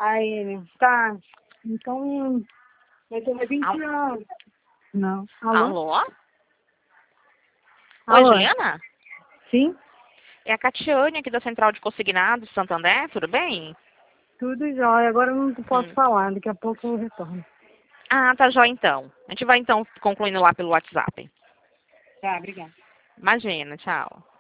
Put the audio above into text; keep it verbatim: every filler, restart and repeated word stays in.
Aí ele, tá, então, vai ter vinte anos. Não. Alô? Alô? Oi, Alô? Juliana? Sim? É a Catiane aqui da Central de Consignados de Santander, tudo bem? Tudo jóia. Agora eu não posso Hum. falar, daqui a pouco eu retorno. Ah, tá jóia então. A gente vai então concluindo lá pelo WhatsApp. Tá, obrigada. Imagina, tchau.